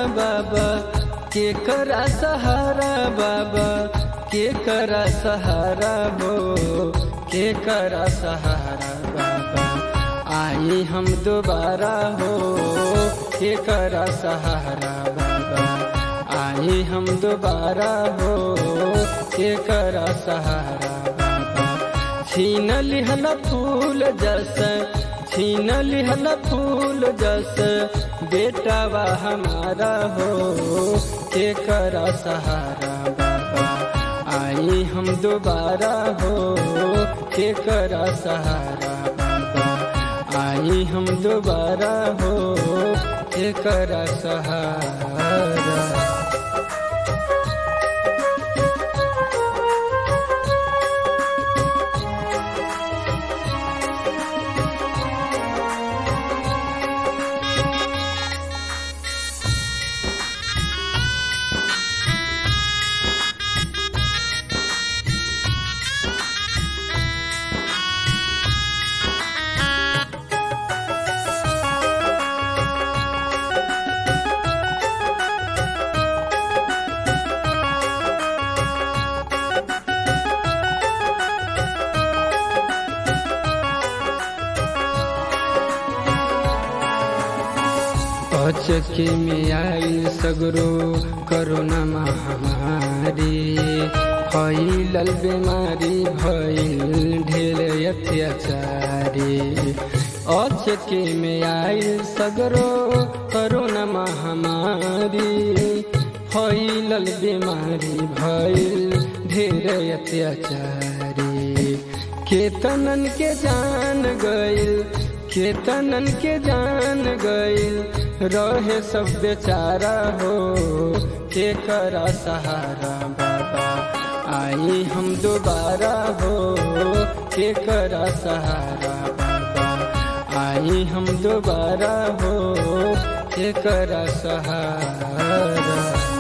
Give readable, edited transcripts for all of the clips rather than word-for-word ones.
बाबा के करा सहारा बाबा के करा सहारा हो के करा सहारा बाबा आई हम दोबारा हो के करा सहारा बाबा आई हम दोबारा हो के करा सहारा बाबा छीन लिहल फूल जस छीन लिहल फूल जस बेटावा हमारा हो के करा सहारा बाबा आई हम दोबारा हो के करा सहारा बाबा आई हम दोबारा हो के करा सहारा। अचके में आई सगरो कोरोना महामारी फैलल बीमारी भइल ढेर अत्याचारी अचके में आई सगरो कोरोना महामारी फैलल बीमारी भइल ढेर अत्याचारी केतनन के जान गइल केतनन के जान गइल रहे सब बेचारा हो के करा सहारा बाबा आई हम दोबारा हो के करा सहारा बाबा आई हम दोबारा हो के करा सहारा।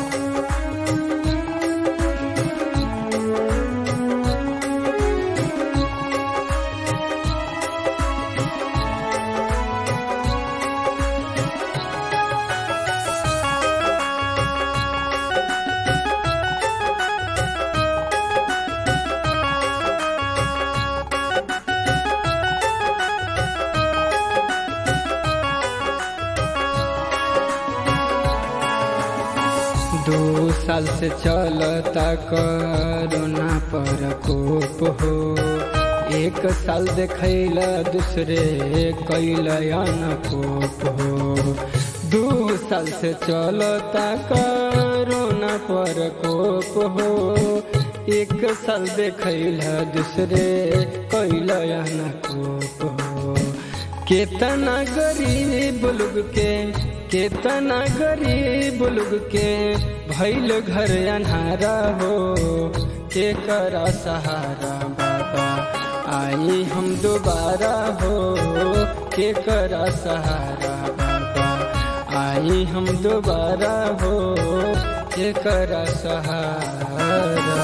दो साल से चलता कोरोना पर कोप हो एक साल देखैला दूसरे कैला अनकोप हो दो साल से चलता कोरोना पर कोप हो एक साल देखैला दूसरे कैला अनकोप हो केतना गरीब लोग के केतना गरीब लोग के भइल घर अन्हारा हो के करा सहारा बाबा आई हम दोबारा हो के करा सहारा बाबा आई हम दोबारा हो के करा सहारा।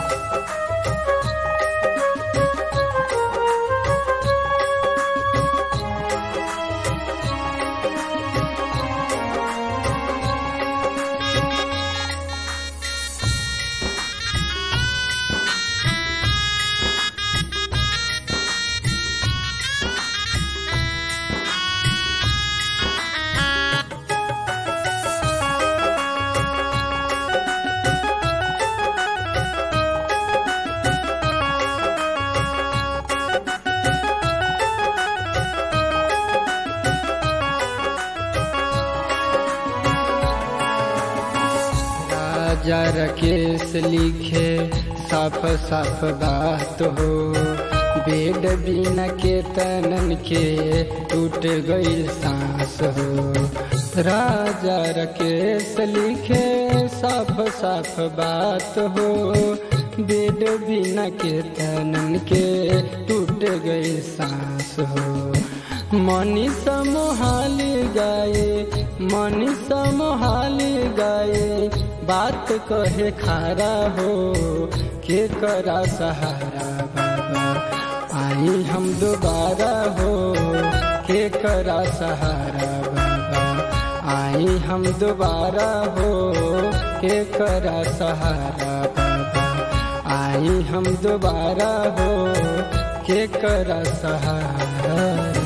हजार केस लिखे साफ साफ बात हो बेड बिना के तनन के टूट गई सांस हो राजा केस लिखे साफ साफ बात हो बेड बिना के तनन के टूट गई सांस हो मनीषा मोहाली गाए मनीषा मोहाली गाए बात कहे खारा हो के करा सहारा बाबा आई हम दोबारा हो के करा सहारा बाबा आई हम दोबारा हो के करा सहारा बाबा, आई हम दोबारा हो के करा सहारा।